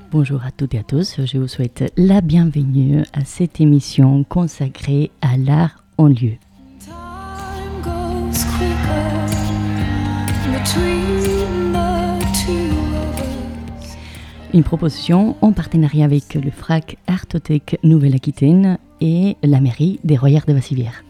Bonjour à toutes et à tous, je vous souhaite la bienvenue à cette émission consacrée à l'art en lieu. Une proposition en partenariat avec le FRAC Artothèque Nouvelle-Aquitaine et la mairie des Royères de Bassivière.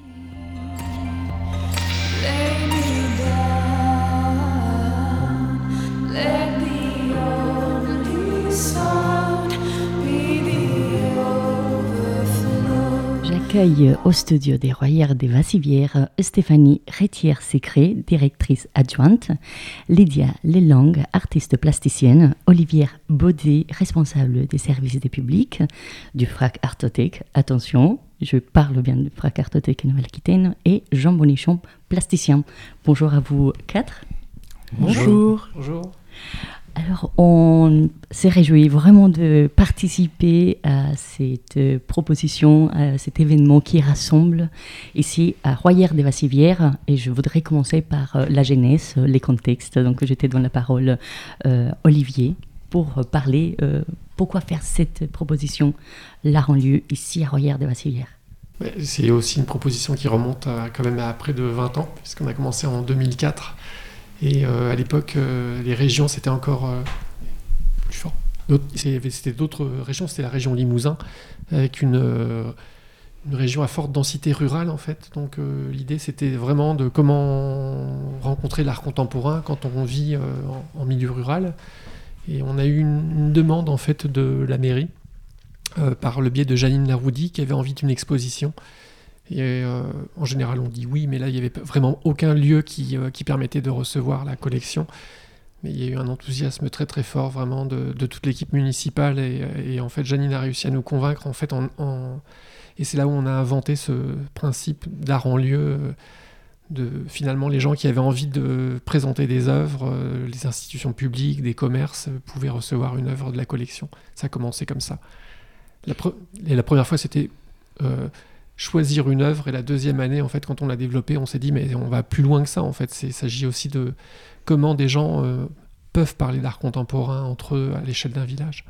J'accueille au studio des Royères des Bassivières Stéphanie Rétière-Sécré, directrice adjointe, Lydia Lelang, artiste plasticienne, Olivier Baudet, responsable des services des publics du FRAC Artothèque, attention, je parle bien du FRAC Artothèque Nouvelle-Aquitaine, et Jean Bonichon, plasticien. Bonjour à vous quatre. Bonjour. Bonjour. Alors, on s'est réjouis vraiment de participer à cette proposition, à cet événement qui rassemble ici à Royères des Bassivières. Et je voudrais commencer par la genèse, les contextes. Donc, je te donne la parole, Olivier, pour parler pourquoi faire cette proposition, l'art en lieu, ici à Royères des Bassivières. C'est aussi une proposition qui remonte quand même à près de 20 ans, puisqu'on a commencé en 2004. Et à l'époque, les régions, c'était encore plus fort. C'était d'autres régions, c'était la région Limousin, avec une région à forte densité rurale, en fait. Donc l'idée, c'était vraiment de comment rencontrer l'art contemporain quand on vit en milieu rural. Et on a eu une demande, en fait, de la mairie, par le biais de Janine Laroudi, qui avait envie d'une exposition. Et en général, on dit oui, mais là, il n'y avait vraiment aucun lieu qui permettait de recevoir la collection. Mais il y a eu un enthousiasme très très fort, vraiment, de toute l'équipe municipale. Et en fait, Janine a réussi à nous convaincre, en fait, et c'est là où on a inventé ce principe d'art en lieu, de finalement, les gens qui avaient envie de présenter des œuvres, les institutions publiques, des commerces, pouvaient recevoir une œuvre de la collection. Ça a commencé comme ça. La première fois, c'était... choisir une œuvre, et la deuxième année, en fait, quand on l'a développée, on s'est dit mais on va plus loin que ça, en fait. Il s'agit aussi de comment des gens peuvent parler d'art contemporain entre eux à l'échelle d'un village.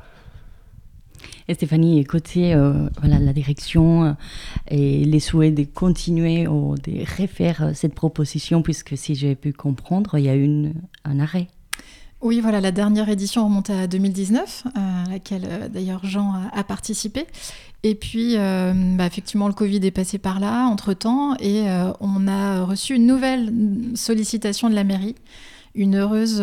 Et Stéphanie, côté la direction et les souhaits de continuer ou de refaire cette proposition, puisque si j'ai pu comprendre, il y a eu un arrêt. Oui, voilà, la dernière édition remonte à 2019, à laquelle d'ailleurs Jean a participé. Et puis, effectivement, le Covid est passé par là, entre-temps, et on a reçu une nouvelle sollicitation de la mairie, une heureuse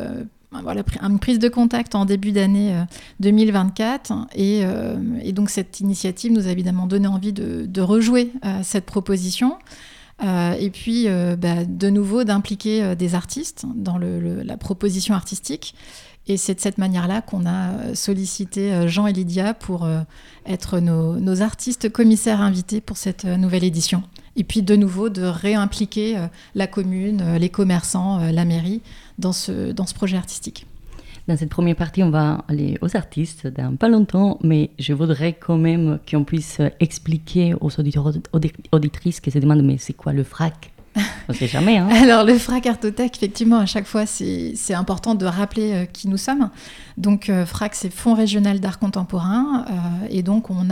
une prise de contact en début d'année 2024. Et donc, cette initiative nous a évidemment donné envie de rejouer cette proposition. Et puis, de nouveau, d'impliquer des artistes dans la proposition artistique. Et c'est de cette manière-là qu'on a sollicité Jean et Lydia pour être nos artistes commissaires invités pour cette nouvelle édition. Et puis, de nouveau, de réimpliquer la commune, les commerçants, la mairie dans ce projet artistique. Dans cette première partie, on va aller aux artistes dans pas longtemps, mais je voudrais quand même qu'on puisse expliquer aux auditeurs, auditrices qui se demandent mais c'est quoi le FRAC ? On ne sait jamais. Hein. Alors le FRAC Artothèque, effectivement, à chaque fois, c'est important de rappeler qui nous sommes. Donc FRAC, c'est Fonds régional d'art contemporain, et donc on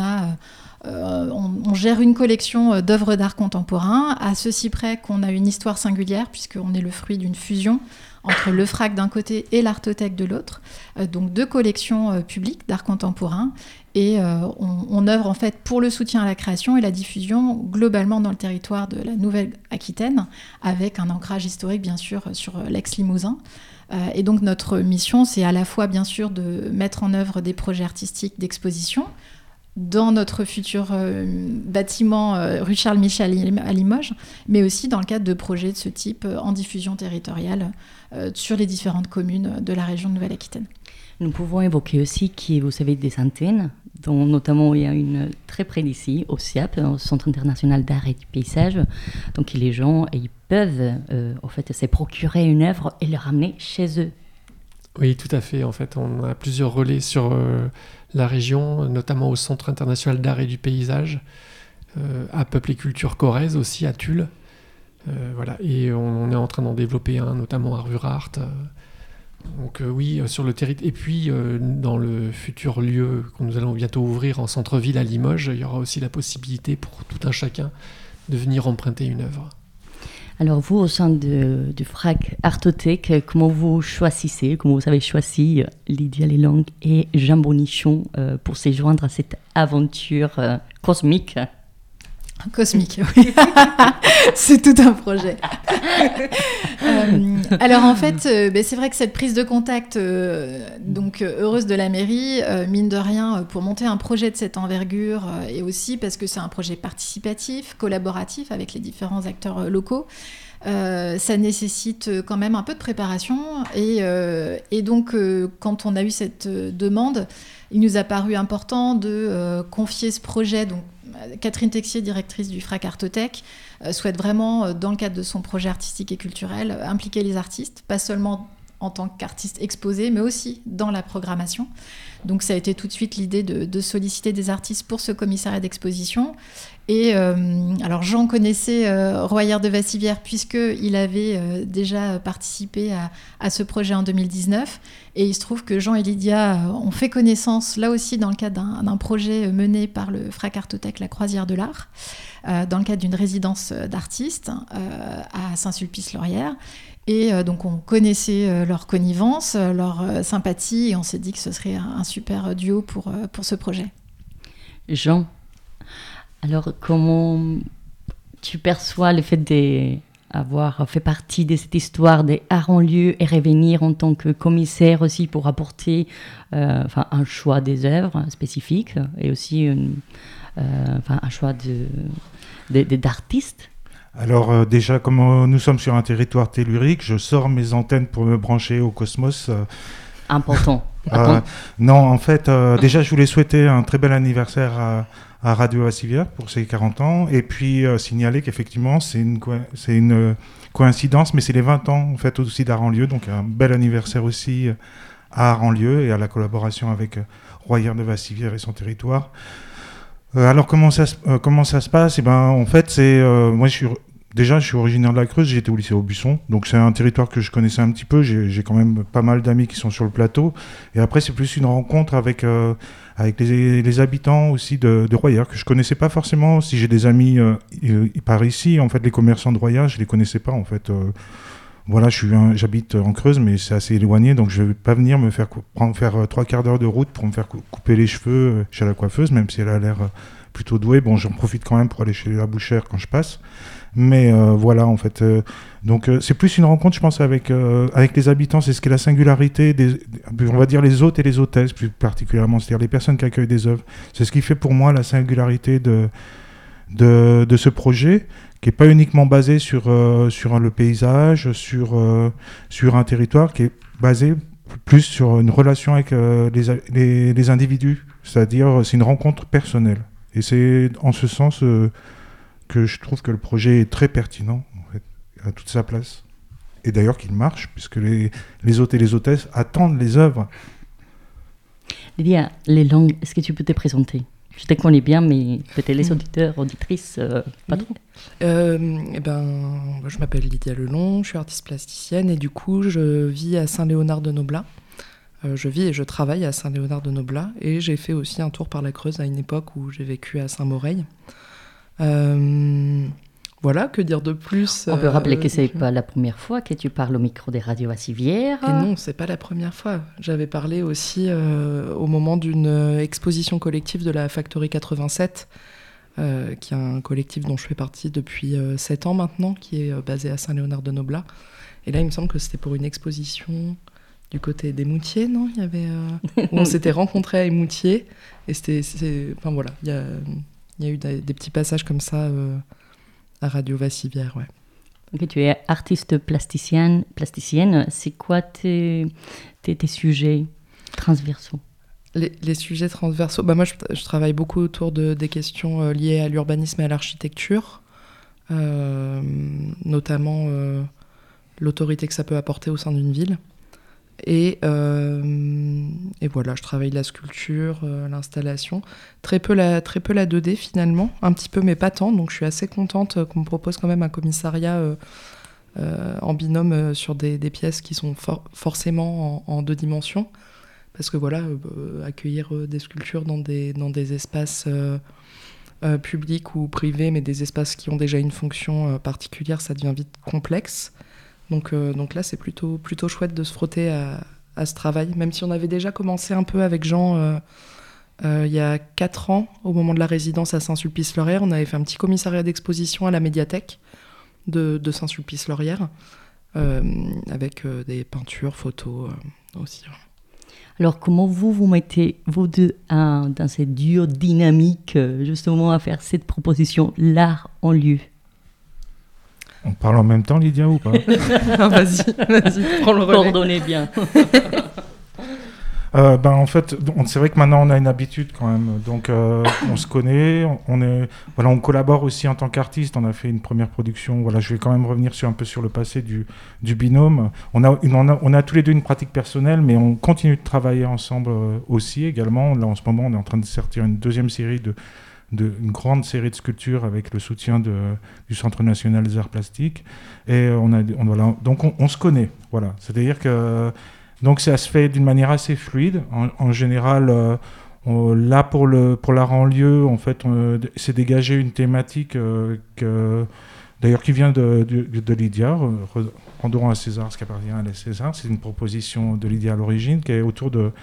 gère une collection d'œuvres d'art contemporain, à ceci près qu'on a une histoire singulière, puisqu'on est le fruit d'une fusion entre le FRAC d'un côté et l'Artothèque de l'autre, donc deux collections publiques d'art contemporain, et on œuvre en fait pour le soutien à la création et la diffusion globalement dans le territoire de la Nouvelle-Aquitaine, avec un ancrage historique bien sûr sur l'ex-Limousin. Et donc notre mission, c'est à la fois bien sûr de mettre en œuvre des projets artistiques d'exposition, dans notre futur bâtiment rue Charles Michel à Limoges, mais aussi dans le cadre de projets de ce type en diffusion territoriale sur les différentes communes de la région de Nouvelle-Aquitaine. Nous pouvons évoquer aussi que vous savez des antennes, dont notamment il y a une très près d'ici, au CIAP, au Centre international d'art et du paysage. Donc les gens ils peuvent en fait, se procurer une œuvre et la ramener chez eux. Oui, tout à fait. En fait, on a plusieurs relais sur la région, notamment au Centre international d'art et du paysage, à Peuple et Culture Corrèze aussi, à Tulle. Voilà. Et on est en train d'en développer un, notamment à Rurart. Donc oui, sur le territoire. Et puis, dans le futur lieu que nous allons bientôt ouvrir en centre-ville à Limoges, il y aura aussi la possibilité pour tout un chacun de venir emprunter une œuvre. Alors vous, au sein du FRAC Artothèque, comment vous avez choisi Lydia Lelang et Jean Bonichon pour se joindre à cette aventure cosmique? Cosmique, oui. C'est tout un projet. Alors en fait, c'est vrai que cette prise de contact, heureuse de la mairie, mine de rien, pour monter un projet de cette envergure, et aussi parce que c'est un projet participatif, collaboratif avec les différents acteurs locaux, ça nécessite quand même un peu de préparation. Et donc, quand on a eu cette demande, il nous a paru important de confier ce projet. Donc, Catherine Texier, directrice du FRAC Artothèque, souhaite vraiment, dans le cadre de son projet artistique et culturel, impliquer les artistes, pas seulement en tant qu'artistes exposés, mais aussi dans la programmation. Donc ça a été tout de suite l'idée de solliciter des artistes pour ce commissariat d'exposition. Et alors Jean connaissait Royère de Vassivière puisqu'il avait déjà participé à ce projet en 2019. Et il se trouve que Jean et Lydia ont fait connaissance, là aussi dans le cadre d'un projet mené par le FRAC Artothèque, la Croisière de l'Art, dans le cadre d'une résidence d'artistes à Saint-Sulpice-Laurière. Et donc on connaissait leur connivence, leur sympathie, et on s'est dit que ce serait un super duo pour ce projet. Jean, alors comment tu perçois le fait d'avoir fait partie de cette histoire des arts en lieu et revenir en tant que commissaire aussi pour apporter un choix des œuvres spécifiques et aussi un choix d'artistes? Alors déjà, comme nous sommes sur un territoire tellurique, je sors mes antennes pour me brancher au cosmos. Important. Non, en fait, déjà, je voulais souhaiter un très bel anniversaire à Radio Vassivière pour ses 40 ans. Et puis, signaler qu'effectivement, c'est une coïncidence, mais c'est les 20 ans, en fait, aussi d'Art en lieu. Donc, un bel anniversaire aussi à Art en lieu et à la collaboration avec Royère de Vassivière et son territoire. Alors comment ça se passe? En fait, moi je suis originaire de la Creuse, j'étais au lycée Aubusson, donc c'est un territoire que je connaissais un petit peu, j'ai quand même pas mal d'amis qui sont sur le plateau, et après c'est plus une rencontre avec les habitants aussi de Royère, que je connaissais pas forcément. Si j'ai des amis par ici, en fait les commerçants de Royère, je les connaissais pas en fait. Voilà, j'habite en Creuse, mais c'est assez éloigné, donc je ne vais pas venir me faire faire 3 quarts d'heure de route pour me faire couper les cheveux chez la coiffeuse, même si elle a l'air plutôt douée. Bon, j'en profite quand même pour aller chez la bouchère quand je passe. Mais voilà, en fait. Donc, c'est plus une rencontre, je pense, avec les habitants. C'est ce qui est la singularité on va dire, les hôtes et les hôtesses, plus particulièrement, c'est-à-dire les personnes qui accueillent des œuvres. C'est ce qui fait pour moi la singularité de ce projet, qui n'est pas uniquement basé sur le paysage, sur un territoire, qui est basé plus sur une relation avec les individus. C'est-à-dire, c'est une rencontre personnelle. Et c'est en ce sens que je trouve que le projet est très pertinent, en fait, à toute sa place. Et d'ailleurs qu'il marche, puisque les hôtes et les hôtesses attendent les œuvres. Lydia Lelang, est-ce que tu peux te présenter? Je te connais bien, mais peut-être les auditeurs, auditrices, pas trop. Je m'appelle Lydia Lelang, je suis artiste plasticienne et du coup, je vis à Saint-Léonard-de-Noblat. Je vis et je travaille à Saint-Léonard-de-Noblat et j'ai fait aussi un tour par la Creuse à une époque où j'ai vécu à Saint-Moreil. Voilà, que dire de plus? On peut rappeler que c'est pas la première fois que tu parles au micro des radios Vassivière. Et non, c'est pas la première fois. J'avais parlé aussi au moment d'une exposition collective de la Factory 87, qui est un collectif dont je fais partie depuis 7 ans maintenant, qui est basé à Saint-Léonard-de-Noblat. Et là, il me semble que c'était pour une exposition du côté des Moutiers, non? Il y avait où on s'était rencontrés à Moutiers. Et enfin voilà, il y a eu des petits passages comme ça à Radio Vassivière, ouais. Okay, tu es artiste plasticienne. C'est quoi tes sujets transversaux? Les sujets transversaux, moi je travaille beaucoup autour des questions liées à l'urbanisme et à l'architecture, notamment l'autorité que ça peut apporter au sein d'une ville. Et voilà, je travaille la sculpture, l'installation, très peu la 2D finalement, un petit peu mais pas tant, donc je suis assez contente qu'on me propose quand même un commissariat en binôme sur des pièces qui sont forcément en 2 dimensions. Parce que voilà, accueillir des sculptures dans des espaces publics ou privés, mais des espaces qui ont déjà une fonction particulière, ça devient vite complexe. Donc là, c'est plutôt chouette de se frotter à ce travail, même si on avait déjà commencé un peu avec Jean il y a 4 ans, au moment de la résidence à Saint-Sulpice-Laurière. On avait fait un petit commissariat d'exposition à la médiathèque de Saint-Sulpice-Laurière, avec des peintures, photos aussi. Alors, comment vous mettez, vous deux, dans cette dure dynamique, justement, à faire cette proposition, l'art en lieu? On parle en même temps, Lydia, ou pas? Vas-y, prends le relais. Coordonnez bien. En fait, c'est vrai que maintenant on a une habitude quand même, donc on se connaît, on collabore aussi en tant qu'artiste. On a fait une première production. Voilà, je vais quand même revenir un peu sur le passé du binôme. On a tous les deux une pratique personnelle, mais on continue de travailler ensemble aussi également. Là, en ce moment, on est en train de sortir une deuxième série une grande série de sculptures avec le soutien du Centre national des arts plastiques. Et donc on se connaît. Voilà, c'est-à-dire que donc ça se fait d'une manière assez fluide. En général, là pour l'art en lieu, en fait, c'est dégagé une thématique d'ailleurs qui vient de Lydia. Rendons à César ce qui appartient à César. C'est une proposition de Lydia à l'origine qui est autour de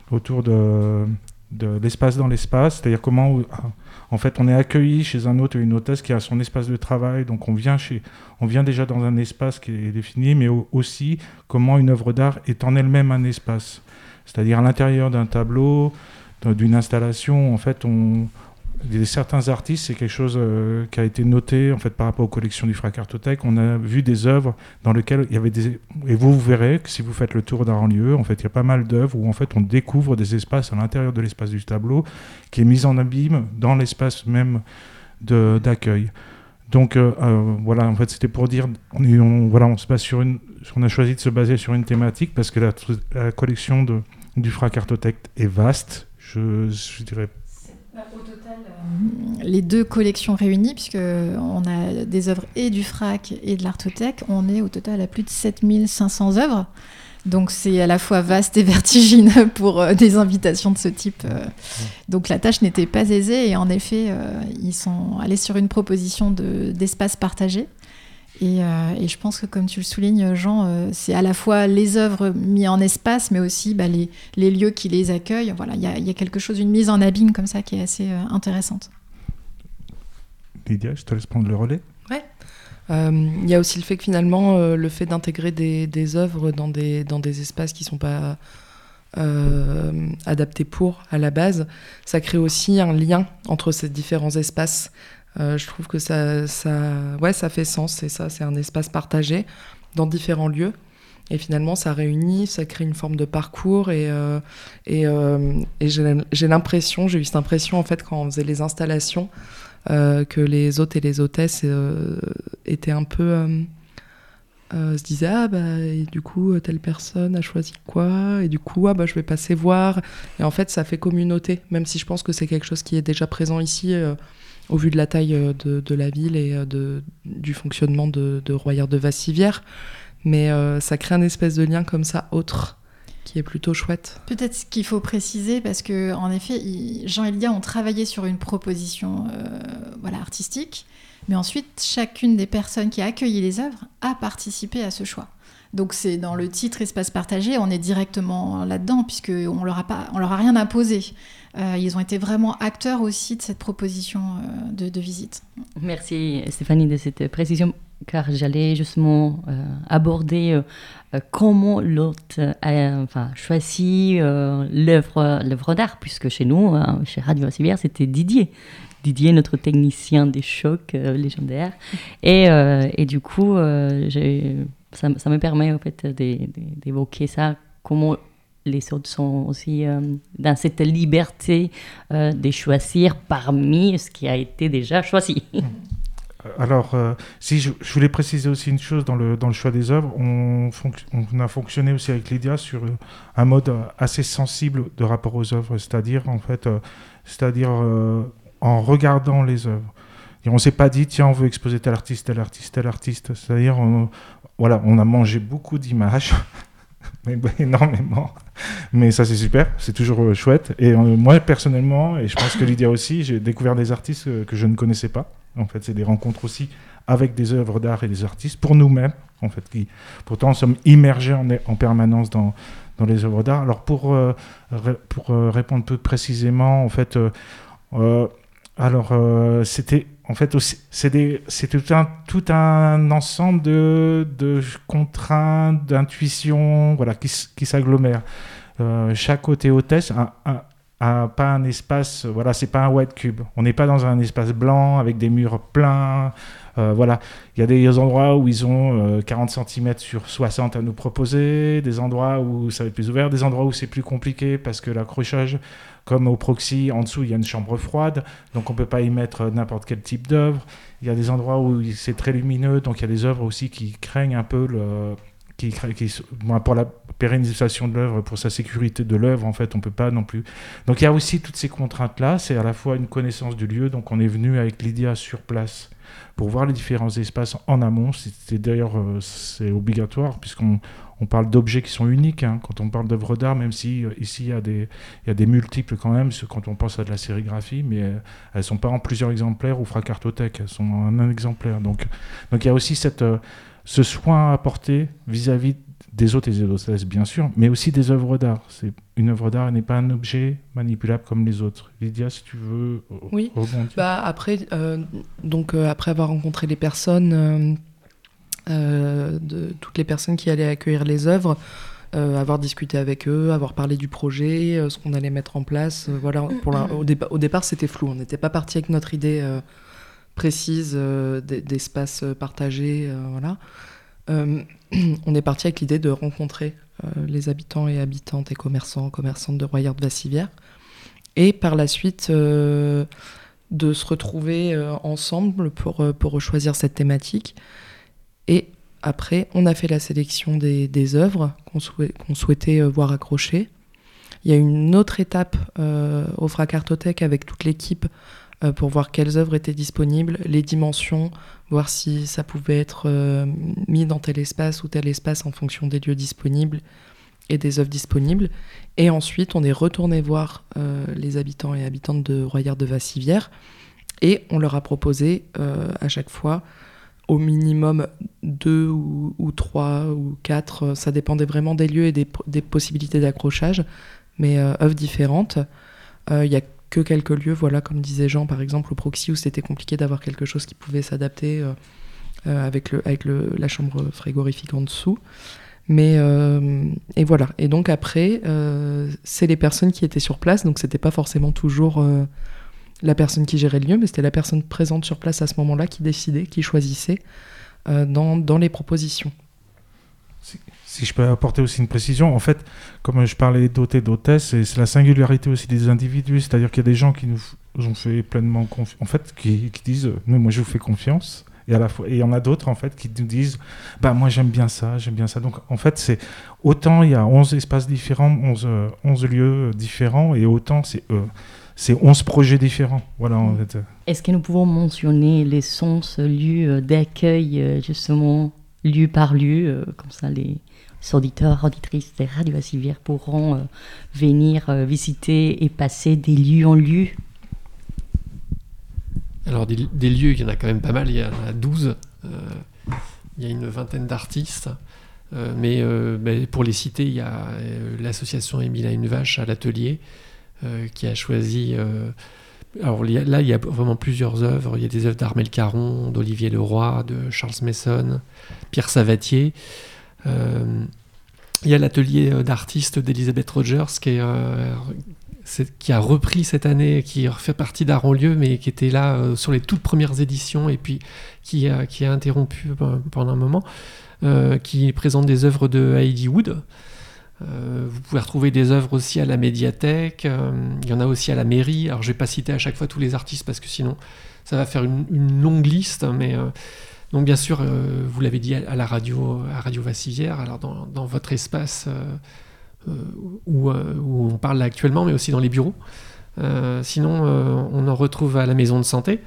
l'espace dans l'espace, c'est-à-dire comment en fait on est accueilli chez un hôte ou une hôtesse qui a son espace de travail, donc on vient déjà dans un espace qui est défini, mais aussi comment une œuvre d'art est en elle-même un espace, c'est-à-dire à l'intérieur d'un tableau, d'une installation. En fait, certains artistes, c'est quelque chose qui a été noté en fait par rapport aux collections du FRAC Artothèque. On a vu des œuvres dans lesquelles il y avait et vous verrez que si vous faites le tour d'art en lieu, en fait, il y a pas mal d'œuvres où en fait on découvre des espaces à l'intérieur de l'espace du tableau qui est mis en abîme dans l'espace même d'accueil. Donc voilà, en fait, c'était pour dire, on a choisi de se baser sur une thématique parce que la collection du FRAC Artothèque est vaste. Je dirais. Au total, les 2 collections réunies, puisqu'on a des œuvres et du FRAC et de l'Artothèque, on est au total à plus de 7500 œuvres. Donc c'est à la fois vaste et vertigineux pour des invitations de ce type. Donc la tâche n'était pas aisée et en effet, ils sont allés sur une proposition d'espace partagé. Et je pense que, comme tu le soulignes, Jean, c'est à la fois les œuvres mises en espace, mais aussi les lieux qui les accueillent. Voilà, il y a quelque chose, une mise en abîme comme ça qui est assez intéressante. Lydia, je te laisse prendre le relais. Ouais. Il y a aussi le fait que finalement, le fait d'intégrer des œuvres dans des espaces qui ne sont pas adaptés à la base, ça crée aussi un lien entre ces différents espaces. Je trouve que ça fait sens, et ça, c'est un espace partagé dans différents lieux. Et finalement, ça réunit, ça crée une forme de parcours. Et j'ai eu cette impression, en fait, quand on faisait les installations, que les hôtes et les hôtesses étaient un peu... se disaient, et du coup, telle personne a choisi quoi, et du coup, je vais passer voir. Et en fait, ça fait communauté, même si je pense que c'est quelque chose qui est déjà présent ici, au vu de la taille de la ville et du fonctionnement de Royère de Vassivière. Mais ça crée un espèce de lien comme ça, autre, qui est plutôt chouette. Peut-être ce qu'il faut préciser, parce qu'en effet, Jean et Lydia ont travaillé sur une proposition artistique, mais ensuite, chacune des personnes qui a accueilli les œuvres a participé à ce choix. Donc c'est dans le titre Espace partagé, on est directement là-dedans, puisqu'on leur a rien imposé. Ils ont été vraiment acteurs aussi de cette proposition de visite. Merci Stéphanie de cette précision, car j'allais justement aborder comment l'hôte a choisi l'œuvre d'art, puisque chez nous, chez Radio Vassivière, c'était Didier, notre technicien des chocs légendaires. Et du coup, ça me permet en fait d'évoquer ça, comment les autres sont aussi dans cette liberté de choisir parmi ce qui a été déjà choisi. Alors, si je voulais préciser aussi une chose dans le choix des œuvres, on a fonctionné aussi avec Lydia sur un mode assez sensible de rapport aux œuvres, c'est-à-dire en regardant les œuvres. Et on ne s'est pas dit, tiens, on veut exposer tel artiste, tel artiste, tel artiste. C'est-à-dire, on a mangé beaucoup d'images, mais énormément. Mais ça, c'est super, c'est toujours chouette. Et moi, personnellement, et je pense que Lydia aussi, j'ai découvert des artistes que je ne connaissais pas. En fait, c'est des rencontres aussi avec des œuvres d'art et des artistes, pour nous-mêmes, en fait, qui pourtant sommes immergés en permanence dans les œuvres d'art. Alors, pour répondre plus précisément, en fait, c'était en fait aussi, c'est tout un ensemble de contraintes, d'intuitions, voilà, qui s'agglomèrent. Chaque hôtesse a pas un espace, voilà, c'est pas un white cube. On n'est pas dans un espace blanc avec des murs pleins. Voilà, il y a des endroits où ils ont 40 cm sur 60 à nous proposer, des endroits où ça va être plus ouvert, des endroits où c'est plus compliqué parce que l'accrochage, comme au proxy, en dessous il y a une chambre froide, donc on peut pas y mettre n'importe quel type d'œuvre. Il y a des endroits où c'est très lumineux, donc il y a des œuvres aussi qui craignent un peu pour la pérennisation de l'œuvre, pour sa sécurité de l'œuvre, en fait, on peut pas non plus. Donc il y a aussi toutes ces contraintes-là, c'est à la fois une connaissance du lieu, donc on est venu avec Lydia sur place pour voir les différents espaces en amont. C'est obligatoire, puisqu'on parle d'objets qui sont uniques, hein. Quand on parle d'œuvres d'art, même si ici il y a des multiples quand même, quand on pense à de la sérigraphie, mais elles ne sont pas en plusieurs exemplaires ou Fracartothèque, elles sont en un exemplaire. Donc il y a aussi ce soin à apporter vis-à-vis des hôtes et des hôtesses, bien sûr, mais aussi des œuvres d'art. Une œuvre d'art n'est pas un objet manipulable comme les autres. Lydia, si tu veux rebondir. Après avoir rencontré les personnes, toutes les personnes qui allaient accueillir les œuvres, avoir discuté avec eux, avoir parlé du projet, ce qu'on allait mettre en place. Voilà, au départ, c'était flou. On n'était pas parti avec notre idée précise d'espace partagé. Voilà. On est parti avec l'idée de rencontrer les habitants et habitantes et commerçantes de Royère-de-Vassivière, et par la suite de se retrouver ensemble pour choisir cette thématique. Et après, on a fait la sélection des œuvres qu'on souhaitait voir accrochées. Il y a une autre étape au Fracartothèque avec toute l'équipe pour voir quelles œuvres étaient disponibles, les dimensions, voir si ça pouvait être mis dans tel espace ou tel espace en fonction des lieux disponibles et des œuvres disponibles. Et ensuite, on est retourné voir les habitants et habitantes de Royère-de-Vassivière, et on leur a proposé à chaque fois au minimum 2 ou 3 ou 4, ça dépendait vraiment des lieux et des possibilités d'accrochage, mais œuvres différentes. Il y a que quelques lieux, voilà, comme disait Jean, par exemple au proxy, où c'était compliqué d'avoir quelque chose qui pouvait s'adapter avec la chambre frigorifique en dessous. Mais et voilà. Et donc après, c'est les personnes qui étaient sur place, donc c'était pas forcément toujours la personne qui gérait le lieu, mais c'était la personne présente sur place à ce moment-là qui décidait, qui choisissait dans les propositions. Si je peux apporter aussi une précision, en fait, comme je parlais d'hôtes et d'hôtesses, c'est la singularité aussi des individus, c'est-à-dire qu'il y a des gens qui nous ont fait pleinement confiance, en fait, qui disent « moi je vous fais confiance », et à la fois, et il y en a d'autres en fait qui nous disent « moi j'aime bien ça ». Donc en fait, c'est autant il y a 11 espaces différents, 11 lieux différents, et autant c'est 11 projets différents. Voilà, en fait. Est-ce que nous pouvons mentionner les 11 lieux d'accueil, justement, lieu par lieu, comme ça les auditeurs, auditrices de Radio Vassivière pourront venir visiter et passer des lieux en lieu? Alors des lieux, il y en a quand même pas mal, il y en a 12, il y a une vingtaine d'artistes, mais pour les citer, il y a l'association Émile a une vache à l'atelier, qui a choisi... alors là, il y a vraiment plusieurs œuvres. Il y a des œuvres d'Armel Caron, d'Olivier Leroy, de Charles Mason, Pierre Savatier. Il y a l'atelier d'artistes d'Elisabeth Rogers qui a repris cette année, qui fait partie d'Art en lieu, mais qui était là sur les toutes premières éditions, et puis qui a interrompu pendant un moment, qui présente des œuvres de Heidi Wood. Vous pouvez retrouver des œuvres aussi à la médiathèque, il y en a aussi à la mairie. Alors je ne vais pas citer à chaque fois tous les artistes parce que sinon ça va faire une longue liste, mais donc bien sûr, vous l'avez dit à Radio Vassivière, alors dans votre espace où on parle actuellement, mais aussi dans les bureaux. Sinon, on en retrouve à la maison de santé.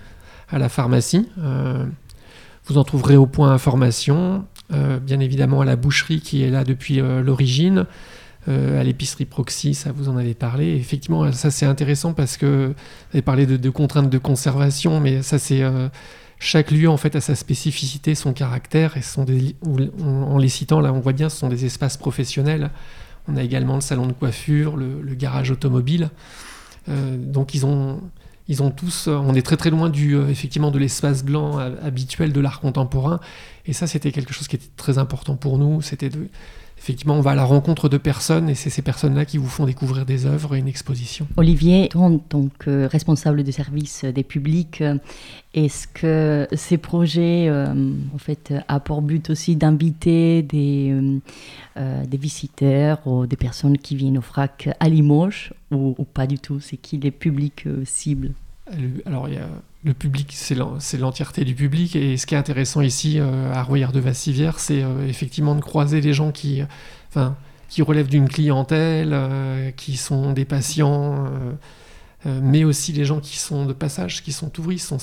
à la pharmacie. Vous en trouverez au point information, bien évidemment à la boucherie qui est là depuis l'origine, à l'épicerie Proxy, ça vous en avez parlé. Et effectivement, ça c'est intéressant parce que vous avez parlé de contraintes de conservation, mais ça c'est... chaque lieu en fait a sa spécificité, son caractère, et en les citant là, on voit bien, ce sont des espaces professionnels. On a également le salon de coiffure, le garage automobile. Donc ils ont tous, on est très très loin effectivement de l'espace blanc habituel de l'art contemporain. Et ça, c'était quelque chose qui était très important pour nous. Effectivement, on va à la rencontre de personnes, et c'est ces personnes-là qui vous font découvrir des œuvres et une exposition. Olivier, toi, en tant que responsable du service des publics, est-ce que ces projets, en fait, a pour but aussi d'inviter des visiteurs ou des personnes qui viennent au FRAC à Limoges, ou pas du tout? C'est qui les publics cibles? Alors, il y a le public, c'est l'entièreté du public, et ce qui est intéressant ici à Royères-de-Vassivière, c'est effectivement de croiser les gens qui relèvent d'une clientèle, qui sont des patients, mais aussi les gens qui sont de passage, qui sont touristes.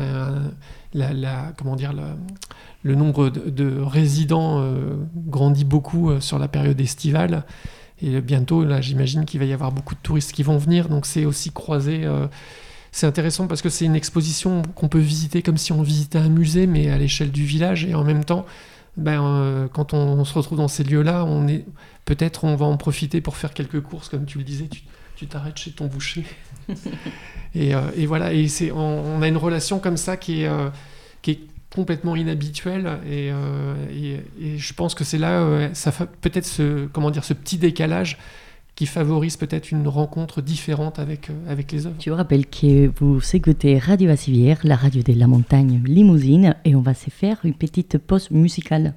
Le nombre de résidents grandit beaucoup sur la période estivale, et bientôt, là, j'imagine qu'il va y avoir beaucoup de touristes qui vont venir, donc c'est aussi croiser... C'est intéressant parce que c'est une exposition qu'on peut visiter comme si on visitait un musée, mais à l'échelle du village. Et en même temps, quand on se retrouve dans ces lieux-là, peut-être on va en profiter pour faire quelques courses, comme tu le disais, tu t'arrêtes chez ton boucher. et voilà, et on a une relation comme ça qui est complètement inhabituelle. Et je pense que c'est là, ça fait peut-être ce petit décalage qui favorise peut-être une rencontre différente avec les œuvres. Je vous rappelle que vous écoutez Radio Vassivière, la radio de la montagne Limousine, et on va se faire une petite pause musicale.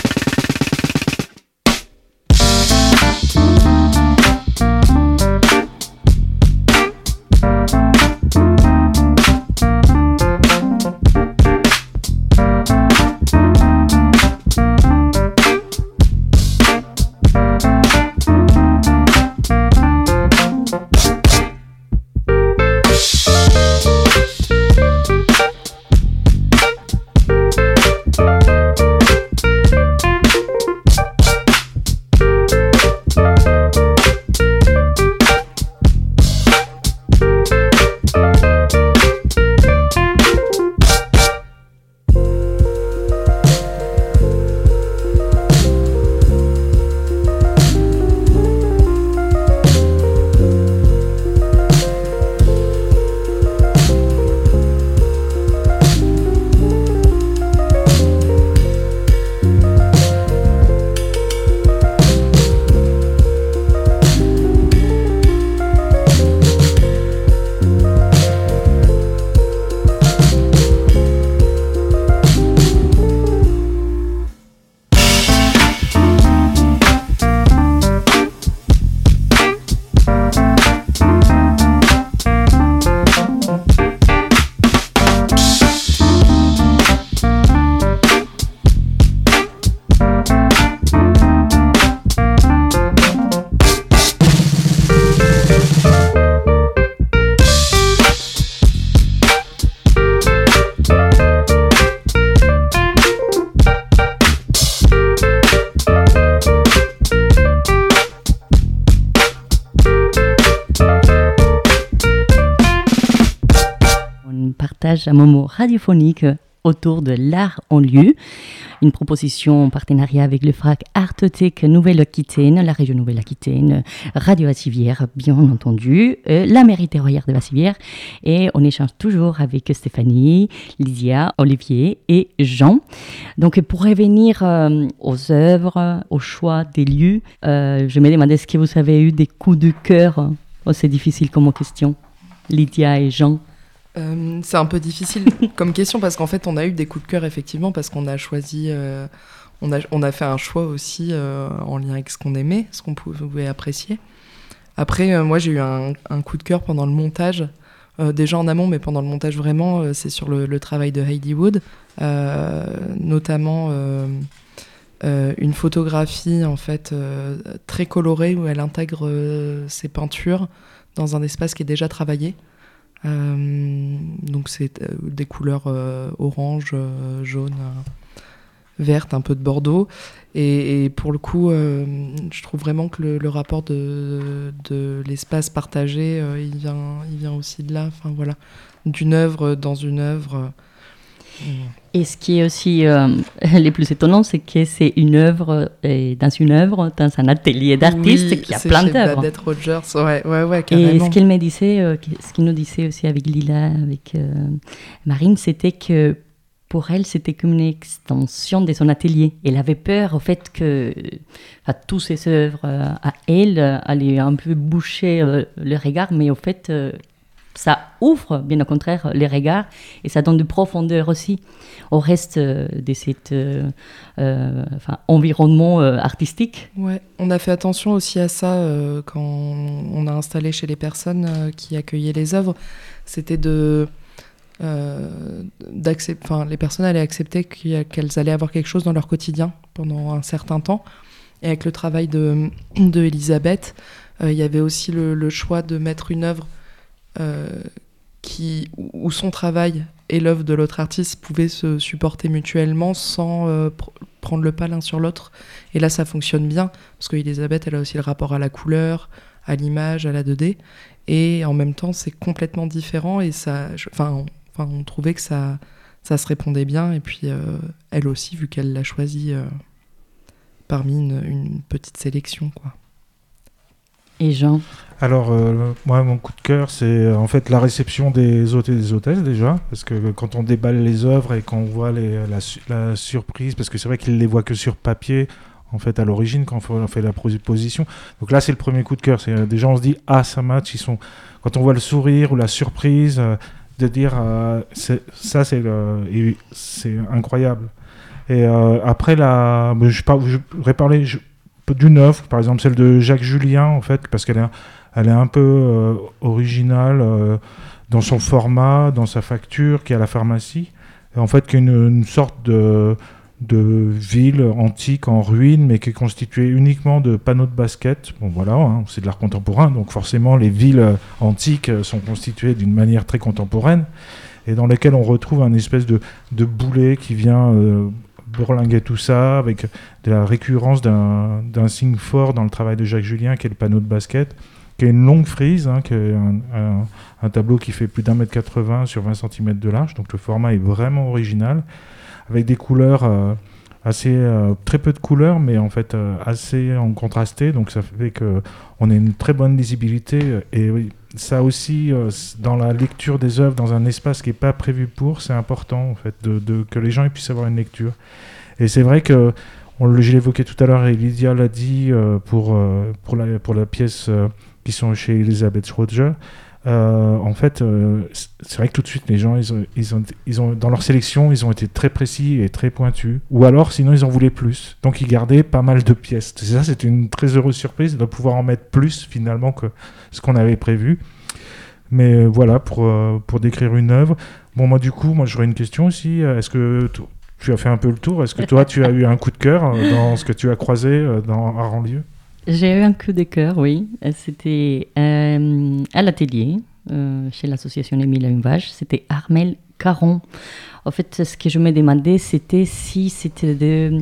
Un moment radiophonique autour de l'art en lieu, une proposition en partenariat avec le FRAC Artothèque Nouvelle-Aquitaine, la région Nouvelle-Aquitaine, Radio Vassivière, bien entendu, la mairie terroirière de Vassivière, et on échange toujours avec Stéphanie, Lydia, Olivier et Jean. Donc pour revenir aux œuvres, au choix des lieux, je me demandais est-ce que vous avez eu des coups de cœur? C'est difficile comme question, Lydia et Jean. C'est un peu difficile comme question parce qu'en fait on a eu des coups de cœur effectivement parce qu'on a choisi, on a fait un choix aussi en lien avec ce qu'on aimait, ce qu'on pouvait apprécier. Après moi j'ai eu un coup de cœur pendant le montage, déjà en amont mais pendant le montage vraiment, c'est sur le travail de Heidi Wood, notamment une photographie en fait très colorée où elle intègre ses peintures dans un espace qui est déjà travaillé. Donc c'est des couleurs orange, jaune, verte, un peu de bordeaux. Et pour le coup, je trouve vraiment que le rapport de l'espace partagé, il vient aussi de là. Enfin voilà, d'une œuvre dans une œuvre. Et ce qui est aussi le plus étonnant, c'est que c'est une œuvre dans un atelier d'artistes qui a plein d'œuvres. Babette Rogers, ouais, carrément. Et ce qu'elle me disait, ce qu'il nous disait aussi avec Lila, avec Marine, c'était que pour elle, c'était comme une extension de son atelier. Elle avait peur au fait que toutes ses œuvres à elle allaient un peu boucher le regard, mais au fait, ça ouvre, bien au contraire, les regards et ça donne de profondeur aussi au reste de cet environnement artistique. Ouais, on a fait attention aussi à ça quand on a installé chez les personnes qui accueillaient les œuvres. C'était les personnes allaient accepter qu'elles allaient avoir quelque chose dans leur quotidien pendant un certain temps. Et avec le travail de Elisabeth, il y avait aussi le choix de mettre une œuvre où son travail et l'œuvre de l'autre artiste pouvaient se supporter mutuellement sans prendre le pas l'un sur l'autre. Et là, ça fonctionne bien, parce qu'Elisabeth, elle a aussi le rapport à la couleur, à l'image, à la 2D, et en même temps, c'est complètement différent, et on trouvait que ça se répondait bien, et puis elle aussi, vu qu'elle l'a choisi parmi une petite sélection, quoi. Et Jean ? Alors, moi, mon coup de cœur, c'est en fait la réception des hôtes et des hôtesses, déjà. Parce que quand on déballe les œuvres et qu'on voit la surprise, parce que c'est vrai qu'ils ne les voient que sur papier, en fait, à l'origine, quand on fait la proposition. Donc là, c'est le premier coup de cœur. C'est, déjà, on se dit, ça match. Quand on voit le sourire ou la surprise, de dire, c'est incroyable. Et après, je voudrais parler d'une œuvre, par exemple celle de Jacques Julien, en fait, parce qu'elle est un peu originale dans son format, dans sa facture, qui est à la pharmacie, et en fait qui est une sorte de ville antique en ruine, mais qui est constituée uniquement de panneaux de basket. Bon voilà, c'est de l'art contemporain, donc forcément les villes antiques sont constituées d'une manière très contemporaine, et dans lesquelles on retrouve un espèce de boulet qui vient bourlinguer tout ça, avec de la récurrence d'un signe fort dans le travail de Jacques Julien, qui est le panneau de basket, qui est une longue frise, qui est un tableau qui fait plus d'1,80 m sur 20 cm de large, donc le format est vraiment original, avec des couleurs très peu de couleurs, mais en fait assez en contrasté, donc ça fait qu'on a une très bonne lisibilité, et oui, ça aussi, dans la lecture des œuvres, dans un espace qui n'est pas prévu pour, c'est important en fait, que les gens puissent avoir une lecture. Et c'est vrai que, je l'évoquais tout à l'heure, et Lydia l'a dit pour la pièce qui sont chez Elisabeth Schroeder, en fait, c'est vrai que tout de suite, les gens, ils ont, dans leur sélection, ils ont été très précis et très pointus. Ou alors, sinon, ils en voulaient plus. Donc, ils gardaient pas mal de pièces. Ça, c'était une très heureuse surprise de pouvoir en mettre plus, finalement, que ce qu'on avait prévu. Mais voilà, pour décrire une œuvre. Bon, moi, j'aurais une question aussi. Est-ce que tu as fait un peu le tour ? Est-ce que toi, tu as eu un coup de cœur dans ce que tu as croisé dans Aranlieu ? J'ai eu un coup de cœur, oui. C'était à l'atelier, chez l'association Émile Humbage. C'était Armelle Caron. En fait, ce que je me demandais, c'était si c'était des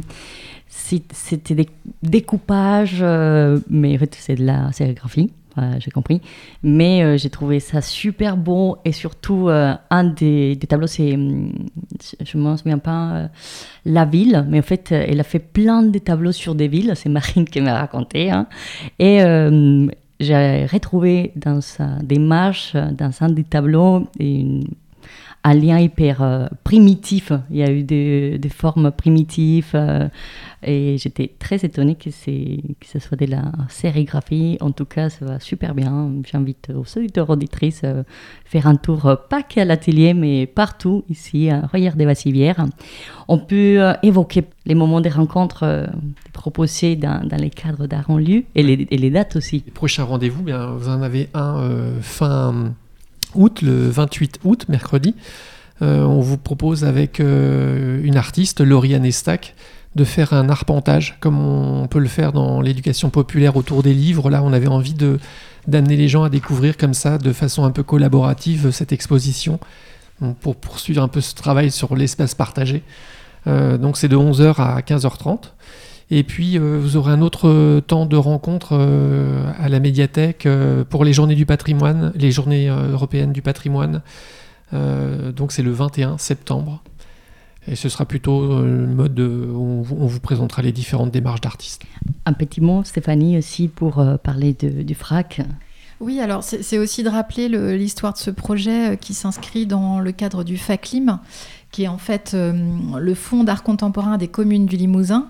découpages, mais en fait, c'est de la sérigraphie. J'ai compris, mais j'ai trouvé ça super beau, et surtout un des tableaux, c'est, je ne me souviens pas, la ville, mais en fait elle a fait plein de tableaux sur des villes, c'est Marine qui m'a raconté, et j'ai retrouvé dans sa démarche, dans un des tableaux, un lien hyper primitif. Il y a eu des formes primitives, et j'étais très étonnée que ce soit de la sérigraphie. En tout cas, ça va super bien. J'invite aux auditeurs et auditrices à faire un tour, pas qu'à l'atelier, mais partout ici à Royères-des-Bassivières. On peut évoquer les moments des rencontres proposés dans les cadres d'Aranlieu, et les dates aussi. Les prochains rendez-vous, vous en avez un fin août, le 28 août, mercredi. On vous propose avec une artiste, Lauriane Estac, de faire un arpentage, comme on peut le faire dans l'éducation populaire autour des livres. Là, on avait envie d'amener les gens à découvrir comme ça, de façon un peu collaborative, cette exposition, donc pour poursuivre un peu ce travail sur l'espace partagé. Donc c'est de 11h à 15h30. Et puis vous aurez un autre temps de rencontre à la médiathèque pour les journées du patrimoine, les journées européennes du patrimoine. Donc c'est le 21 septembre. Et ce sera plutôt le mode où on vous présentera les différentes démarches d'artistes. Un petit mot, Stéphanie, aussi pour parler du FRAC. Oui, alors c'est aussi de rappeler l'histoire de ce projet qui s'inscrit dans le cadre du FACLIM, qui est en fait le Fonds d'art contemporain des communes du Limousin,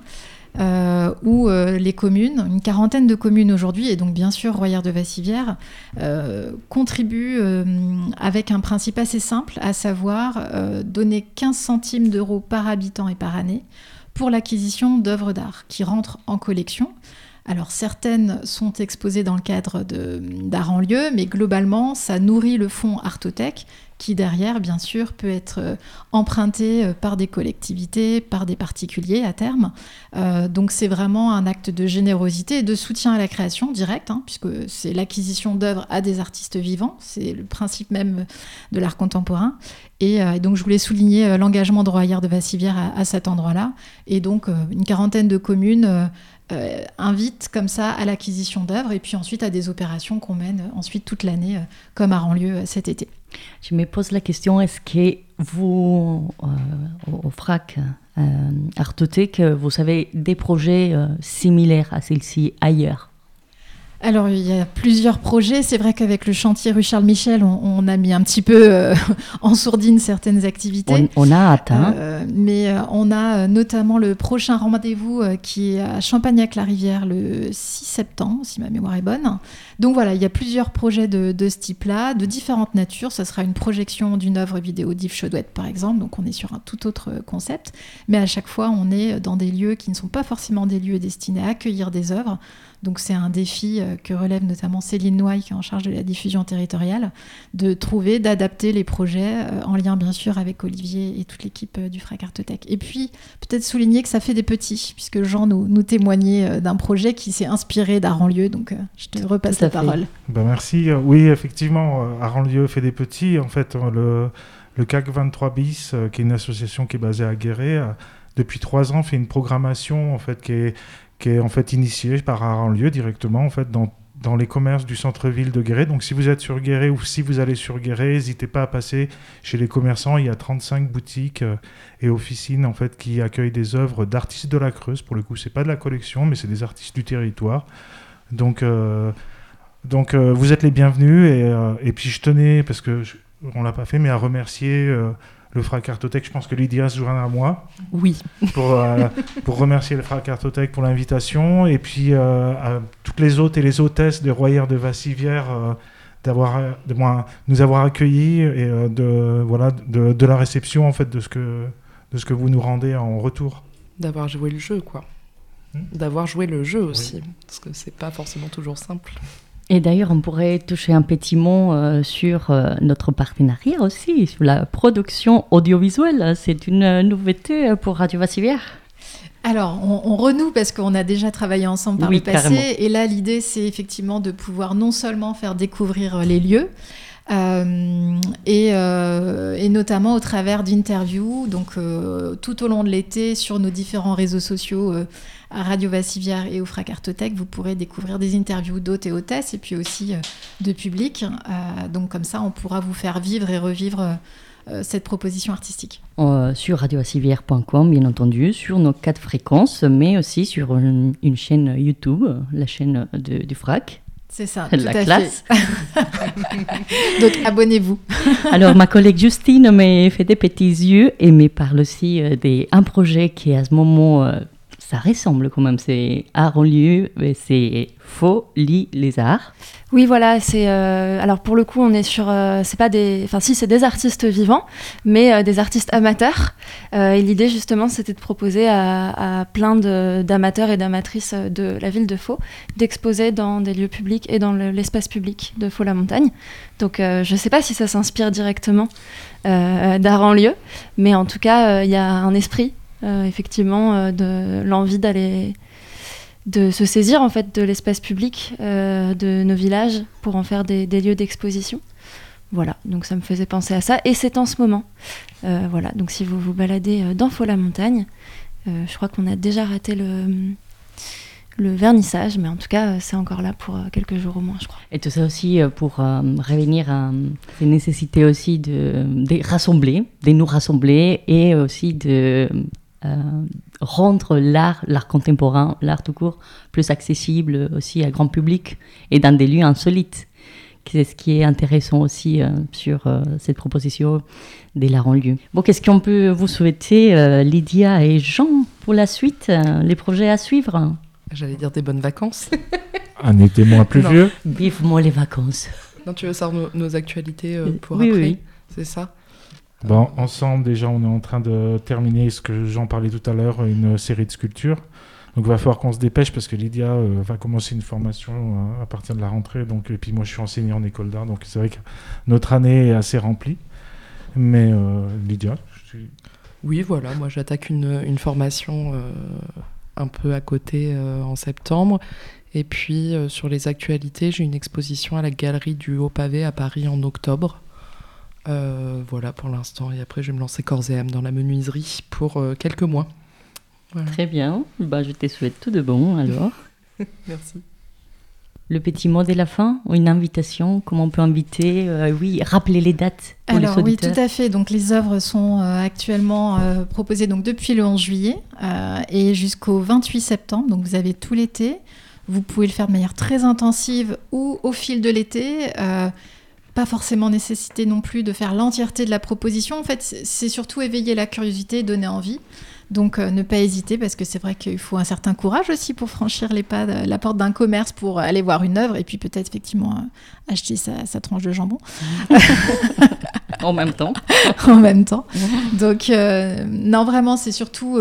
où les communes, une quarantaine de communes aujourd'hui, et donc bien sûr Royères de Vassivière, contribuent avec un principe assez simple, à savoir donner 15 centimes d'euros par habitant et par année pour l'acquisition d'œuvres d'art qui rentrent en collection. Alors certaines sont exposées dans le cadre d'art en lieu, mais globalement ça nourrit le fonds Artothèque qui derrière bien sûr peut être emprunté par des collectivités, par des particuliers à terme. Donc c'est vraiment un acte de générosité et de soutien à la création direct, puisque c'est l'acquisition d'œuvres à des artistes vivants, c'est le principe même de l'art contemporain. Et donc je voulais souligner l'engagement de Royères de Vassivière à cet endroit-là. Et donc une quarantaine de communes invite comme ça à l'acquisition d'œuvres et puis ensuite à des opérations qu'on mène ensuite toute l'année comme art en lieu cet été. Je me pose la question, est-ce que vous, au FRAC Artothèque, vous avez des projets similaires à celle-ci ailleurs ? Alors, il y a plusieurs projets. C'est vrai qu'avec le chantier rue Charles Michel, on a mis un petit peu en sourdine certaines activités. On a atteint. Mais on a notamment le prochain rendez-vous qui est à Champagnac-la-Rivière le 6 septembre, si ma mémoire est bonne. Donc voilà, il y a plusieurs projets de ce type-là, de différentes natures. Ça sera une projection d'une œuvre vidéo d'Yves Chaudouette, par exemple. Donc on est sur un tout autre concept. Mais à chaque fois, on est dans des lieux qui ne sont pas forcément des lieux destinés à accueillir des œuvres. Donc c'est un défi que relève notamment Céline Noailles, qui est en charge de la diffusion territoriale, de trouver, d'adapter les projets en lien bien sûr avec Olivier et toute l'équipe du FRAC Artothèque. Et puis peut-être souligner que ça fait des petits, puisque Jean nous témoignait d'un projet qui s'est inspiré d'art en lieu. Donc je te repasse la parole. Ben merci. Oui, effectivement, art en lieu fait des petits. En fait, le CAC 23 bis, qui est une association qui est basée à Guéret, depuis 3 ans fait une programmation en fait qui est en fait initiée par Art en lieu directement en fait dans les commerces du centre-ville de Guéret. Donc si vous êtes sur Guéret ou si vous allez sur Guéret, n'hésitez pas à passer chez les commerçants. Il y a 35 boutiques et officines en fait qui accueillent des œuvres d'artistes de la Creuse. Pour le coup, c'est pas de la collection, mais c'est des artistes du territoire. Donc vous êtes les bienvenus et puis je tenais, parce que on l'a pas fait, mais à remercier le FRAC Artothèque. Je pense que Lydia se joindra à moi. Oui. Pour remercier le FRAC Artothèque pour l'invitation et puis à toutes les hôtes et les hôtesses de Royères de Vassivière de nous avoir accueillis et de la réception en fait de ce que vous nous rendez en retour. D'avoir joué le jeu, quoi. D'avoir joué le jeu aussi, oui. Parce que c'est pas forcément toujours simple. Et d'ailleurs, on pourrait toucher un petit mot sur notre partenariat aussi, sur la production audiovisuelle. C'est une nouveauté pour Radio Vassivière. Alors, on renoue parce qu'on a déjà travaillé ensemble par le passé. Carrément. Et là, l'idée, c'est effectivement de pouvoir non seulement faire découvrir les lieux, et notamment au travers d'interviews, donc tout au long de l'été sur nos différents réseaux sociaux à Radio Vassivière et au FRAC Artothèque, vous pourrez découvrir des interviews d'hôtes et hôtesses et puis aussi de public. Donc comme ça, on pourra vous faire vivre et revivre cette proposition artistique. Sur radiovassivière.com, bien entendu, sur nos 4 fréquences, mais aussi sur une chaîne YouTube, la chaîne du FRAC. C'est ça, tout la à classe. Fait. Donc abonnez-vous. Alors ma collègue Justine me fait des petits yeux et me parle aussi d'un projet qui à ce moment, ça ressemble quand même, c'est Art en lieu, c'est Folie les Arts. Oui, voilà, c'est alors pour le coup, on est sur c'est pas des c'est des artistes vivants, mais des artistes amateurs. Et l'idée justement, c'était de proposer à plein d'amateurs et d'amatrices de la ville de Faux d'exposer dans des lieux publics et dans l'espace public de Faux-la-Montagne. Donc je sais pas si ça s'inspire directement d'Art en lieu, mais en tout cas, il y a un esprit effectivement de l'envie d'aller de se saisir en fait de l'espace public de nos villages pour en faire des lieux d'exposition. Voilà, donc ça me faisait penser à ça, et c'est en ce moment. Voilà, donc si vous vous baladez dans Faux-la-Montagne, je crois qu'on a déjà raté le vernissage, mais en tout cas, c'est encore là pour quelques jours au moins, je crois. Et tout ça aussi pour revenir à ces nécessités aussi de nous rassembler, et aussi de rendre l'art contemporain, l'art tout court, plus accessible aussi à grand public et dans des lieux insolites. C'est ce qui est intéressant aussi sur cette proposition des l'art en lieu. Bon, qu'est-ce qu'on peut vous souhaiter, Lydia et Jean, pour la suite, les projets à suivre? J'allais dire des bonnes vacances. Un été moins pluvieux. Vivement les vacances. Non, tu veux savoir nos actualités pour oui, après, oui. C'est ça? Bon, ensemble, déjà, on est en train de terminer ce que j'en parlais tout à l'heure, une série de sculptures. Donc, il va falloir qu'on se dépêche parce que Lydia va commencer une formation à partir de la rentrée. Donc, et puis moi, je suis enseignant en école d'art. Donc, c'est vrai que notre année est assez remplie. Mais Lydia, Oui, voilà, moi, j'attaque une formation un peu à côté en septembre. Et puis, sur les actualités, j'ai une exposition à la Galerie du Haut-Pavé à Paris en octobre. Voilà pour l'instant, et après je vais me lancer corps et âme dans la menuiserie pour quelques mois. Voilà. Très bien, je te souhaite tout de bon alors. Merci. Le petit mot de la fin, une invitation, comment on peut inviter, rappeler les dates pour Alors les oui, auditeurs. tout à fait. Donc les œuvres sont actuellement proposées donc depuis le 11 juillet et jusqu'au 28 septembre. Donc vous avez tout l'été. Vous pouvez le faire de manière très intensive ou au fil de l'été. Pas forcément nécessité non plus de faire l'entièreté de la proposition. En fait, c'est surtout éveiller la curiosité, donner envie. Donc, ne pas hésiter, parce que c'est vrai qu'il faut un certain courage aussi pour franchir la porte d'un commerce pour aller voir une œuvre et puis peut-être effectivement acheter sa tranche de jambon. En même temps. En même temps. Donc, non, vraiment, c'est surtout...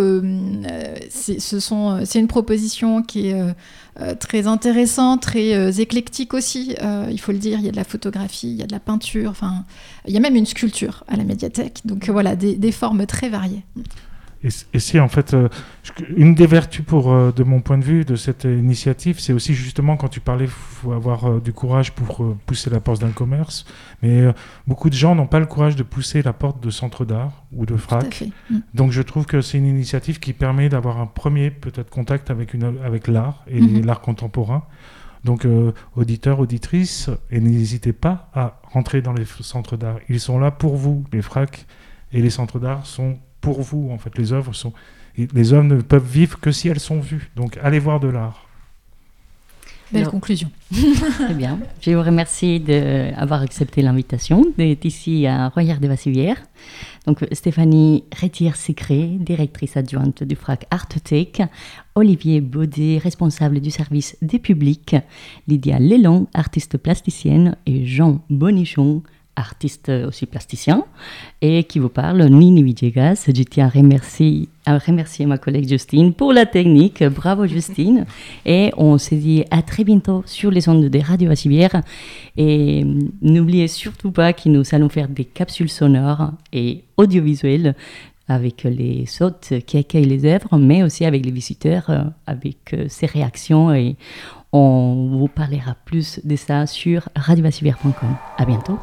c'est une proposition qui est très intéressante, très éclectique aussi, il faut le dire. Il y a de la photographie, il y a de la peinture, enfin, il y a même une sculpture à la médiathèque. Donc, voilà, des formes très variées. Et c'est en fait une des vertus de mon point de vue de cette initiative, c'est aussi justement quand tu parlais, il faut avoir du courage pour pousser la porte d'un commerce, mais beaucoup de gens n'ont pas le courage de pousser la porte de centres d'art ou de FRAC. Tout à fait. Donc je trouve que c'est une initiative qui permet d'avoir un premier peut-être contact avec l'art et l'art contemporain. Donc auditeurs, auditrices, et n'hésitez pas à rentrer dans les centres d'art. Ils sont là pour vous, les FRAC et les centres d'art sont pour vous, en fait. Les œuvres ne peuvent vivre que si elles sont vues. Donc, allez voir de l'art. Belle conclusion. Très bien. Je vous remercie d'avoir accepté l'invitation d'être ici à Royères-des-Vassivières. Donc, Stéphanie Rétière-Sécré, directrice adjointe du FRAC Arttech, Olivier Baudet, responsable du service des publics, Lydia Lelon, artiste plasticienne, et Jean Bonichon, artiste aussi plasticien, et qui vous parle, Nini Villegas. Je tiens à remercier ma collègue Justine pour la technique. Bravo Justine. Et on se dit à très bientôt sur les ondes de Radio Vassivières. Et n'oubliez surtout pas que nous allons faire des capsules sonores et audiovisuelles avec les hôtes qui accueillent les œuvres, mais aussi avec les visiteurs, avec ces réactions. Et on vous parlera plus de ça sur radiovassivières.com. À bientôt.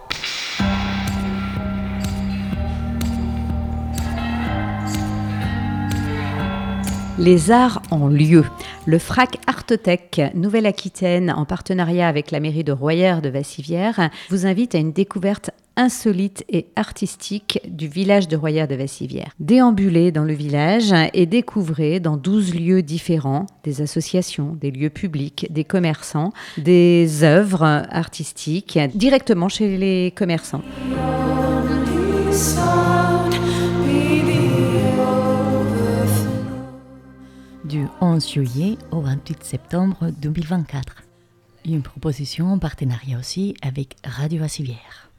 Les arts en lieu. Le FRAC Arttech Nouvelle-Aquitaine, en partenariat avec la mairie de Royères-de-Vassivières, vous invite à une découverte insolite et artistique du village de Royères-de-Vassivières. Déambulez dans le village et découvrez dans 12 lieux différents des associations, des lieux publics, des commerçants, des œuvres artistiques directement chez les commerçants. Du 11 juillet au 28 septembre 2024. Une proposition en partenariat aussi avec Radio Vassivières.